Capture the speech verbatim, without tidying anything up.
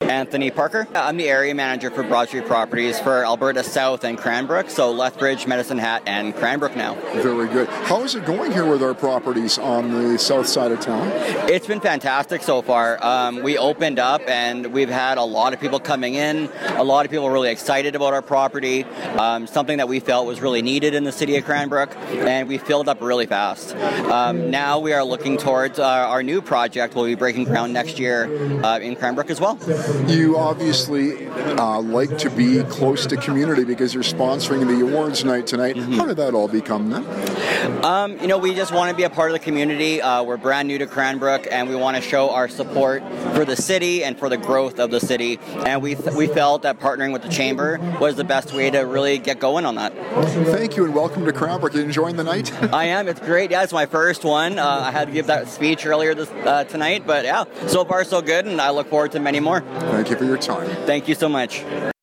Anthony Parker. I'm the area manager for Broad Street Properties for Alberta South and Cranbrook, so Lethbridge, Medicine Hat, and Cranbrook now. Very good. How is it going here with our properties on the south side of town? It's been fantastic so far. Um, we opened up and we've had a lot of people coming in. A lot of people are really excited about our property, um, something that we felt was really needed in the city of Cranbrook, and we filled up really fast. Um, now we are looking towards uh, our new project. We'll be breaking ground next year uh, in Cranbrook as well. You obviously uh, like to be close to community because you're sponsoring the awards night tonight. Mm-hmm. How did that all become then? Um, you know, we just want to be a part of the community. Uh, we're brand new to Cranbrook, and we want to show our support for the city and for the growth of the city. And we th- we felt that partnering with the Chamber was the best way to really get going on that. Thank you, and welcome to Cranbrook. You enjoying the night? I am. It's great. Yeah, it's my first one. Uh, I had to give that speech earlier this uh, tonight, but yeah, so far so good, and I look forward to many more. Thank you for your time. Thank you so much.